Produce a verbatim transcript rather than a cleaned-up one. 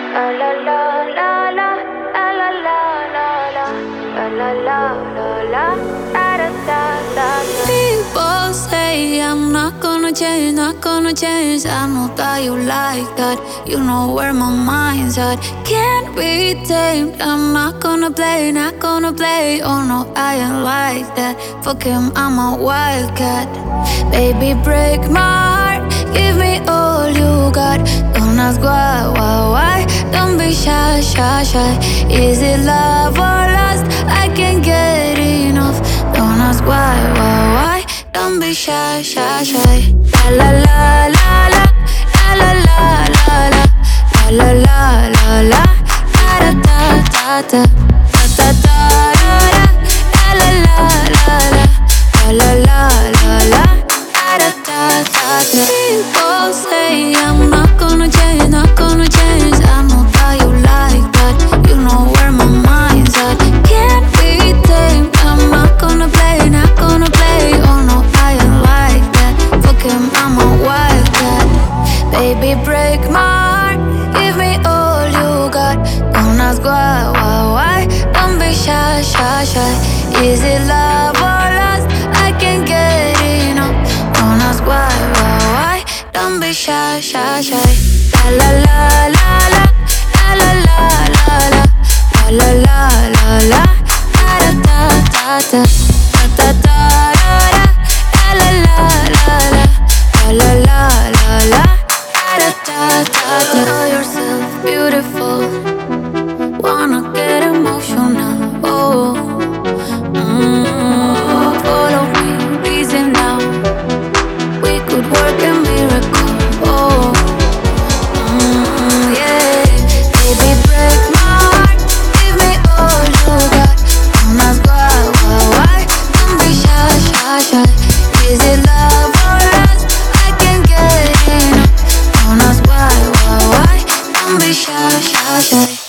La la la la la, la la la la la, la la la la la, da da da da. People say I'm not gonna change, not gonna change. I know that you like that. You know where my mind's at. Can't be tamed. I'm not gonna play, not gonna play. Oh no, I ain't like that. Fuck him, I'm a wildcat. Baby, break my heart. Give me all you got. Don't ask why, why, why. Don't be shy, shy, shy. Is it love or lust? I can't get enough. Don't ask why, why, why. Don't be shy, shy, shy. La la la la la, la la la la la, la la la la la, da da da da, da da da da, la la la la, la la la la, da da da da. People say I'm not gonna change, not gonna change. I know that you like that. You know where my mind's at. Can't be tamed. I'm not gonna play, not gonna play. Oh no, I ain't like that. Fuck him, I'm a wildcat. Baby, break my heart. Give me all you got. Don't ask why, why, why. Don't be shy, shy, shy. Is it love or lust? I can't get enough. Don't ask why, why, why. Don't be shy, shy, shy. La la la la la, la la la la la, la la la la, da da da da, da da da da, la la la la, la la la la, da da da da. Know yourself beautiful. Wanna get emotional. Oh, mm, follow me, reason now. We could work a miracle. Oh, mm, yeah. Baby, break my heart. Give me all you got. Don't ask why, why, why. Don't be shy, shy, shy. Is it love or lust? I can't get enough. Don't ask why, why, why. Don't be shy, shy, shy.